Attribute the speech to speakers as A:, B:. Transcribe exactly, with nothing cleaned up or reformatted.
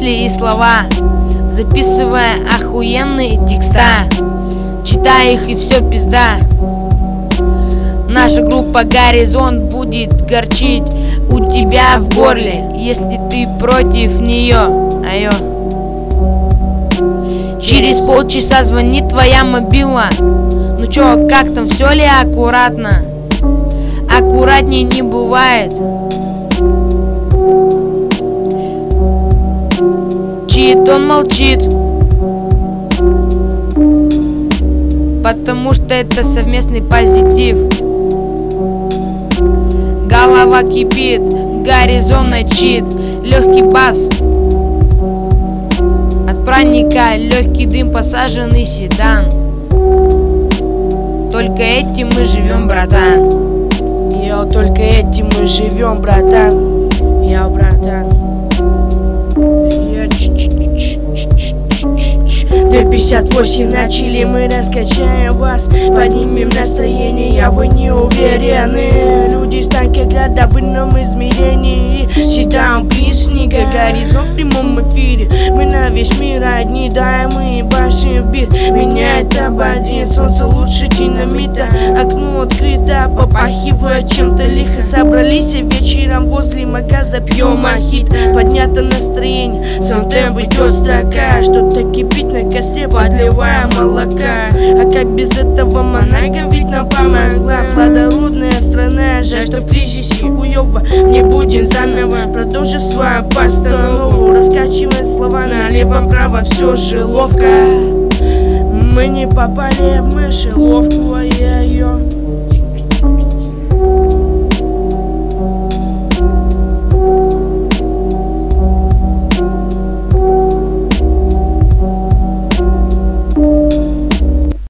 A: мысли и слова, записывая охуенные текста, читай их и все пизда. Наша группа «Горизонт» будет горчить у тебя в горле, если ты против нее. Айо. Через полчаса звонит твоя мобила. Ну чё, как там, все ли аккуратно? Аккуратней не бывает. Чит, он молчит, потому что это совместный позитив. Голова кипит, горизонт чит, легкий бас от праника, легкий дым, посаженный седан. Только этим мы живем, братан.
B: Йо, только этим мы живем, братан. Я, братан. две пятьдесят восемь начали, мы раскачаем вас, поднимем настроение, а вы не уверены. Люди с танки города в ином измерении, считаем песни, как горизонт в прямом эфире. Мы на весь мир одни, да, мы башим бит. Меня это бодрит, солнце лучше динамита. Окно открыто, попахивает чем-то лихо. Собрались вечером возле магаза, пьем мохито. Поднято настроение, сам темп идет строка. Что-то кипит на костре, подливая молока. А как без этого Монако ведь нам помогла. Плодородная страна, жаль, что в кризисе хуёво. Не будем заново, продолжим свою постанову. Раскачивать слова налево-право, все же ловко. Мы не попали в мышеловку, а я ее